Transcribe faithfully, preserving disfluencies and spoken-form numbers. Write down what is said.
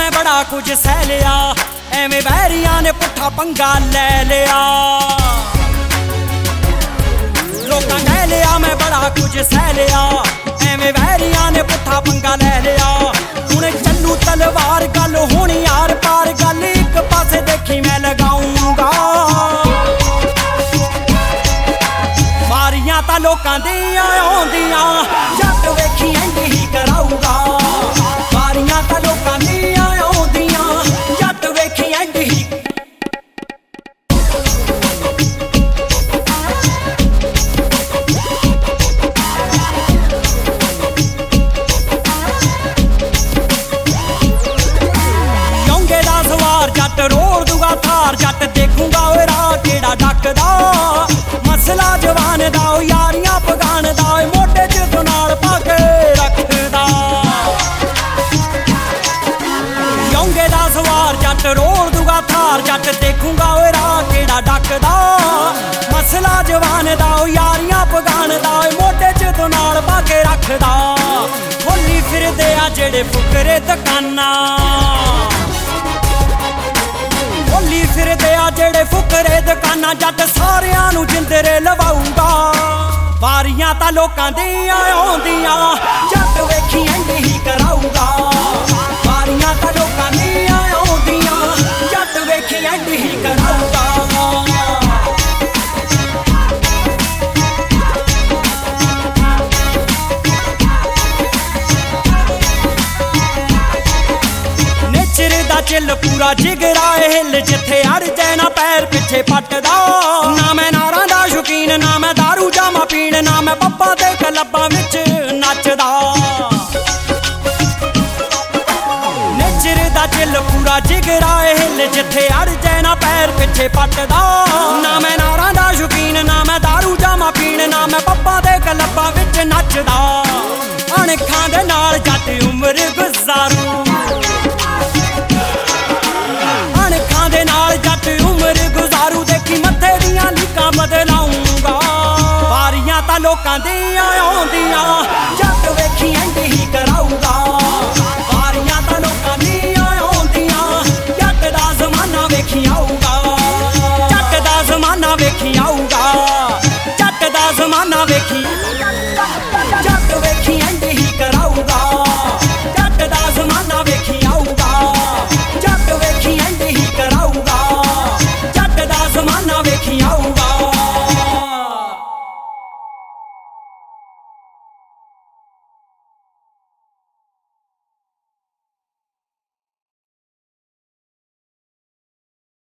मैं बड़ा कुछ सह लिया, एवें वैरियां ने पुट्ठा पंगा ले लिया। लोकां कह लिया मैं बड़ा कुछ सह लिया, एवें वैरियां ने पुट्ठा पंगा ले लिया। हुण चलू तलवार गल होनी यार पार, गल एक पासे देखी मैं लगाऊंगा। मारियां तां लोकां दियां आउंदियां, जट वेखी इंज ही कराऊगा। मारियां तां लोकां दियां आउंदियां, जट वेखी इंज ही। योंगे दा सवार जट रोड़ दूगा थार, जट देखूंगा ओए राह केड़ा डकदा। मसला जवान दा यारियां पगान दा, मोटे च तो नाल पाके रखदा। योंगे दा सवार जट रोड़ दूगा थार, जट देखूंगा ओए राह केड़ा डकदा। मसला जवान दा यारियां पगान दा, मोटे च तो नाल पाके रखदा। खोली फिरदे आ जेड़े फुकरे दुकाना, खोली फिरदे आ जेड़े फुकरे दुकाना, जट सारियां नूं जिंदरे लवाऊंगा। वारियां तां लोकां दियां आउंदियां, जट वेखी इंज ही कराऊंगा। वारियां तां लोकां दियां आउंदियां, जट वेखी इंज ही कराऊंगा। चिल पूरा जिगरा हिल, जिथे अड़ जाए ना पैर पिछे पटदा। ना मैं नारां दा शौकीन, ना मैं दारू जामा पीण, ना मैं पब्बां ते क्लब्बां विच नचदा। नेचर दा चिल पूरा जिगरा हिल, जिथे अड़ जाए ना पैर पिछे पटदा। ना मैं नारां दा शौकीन, ना मैं दारू जामा पीण, ना मैं पब्बां ते क्लब्बां विच नचदा। अणखां दे नाल जट उमर गुजारू, अणखां दे नाल जट उमर गुजारू। देखी मत्थे दियां लीकां बदलाऊंगा। वारियां तां लोकां दियां आउंदियां, जट वेखी इंज ही कराऊंगा। वारियां तां लोकां दियां आउंदियां, जट दा ज़माना वेखी आऊगा। जट दा ज़माना वेखी आऊगा, जट दा ज़माना वेखी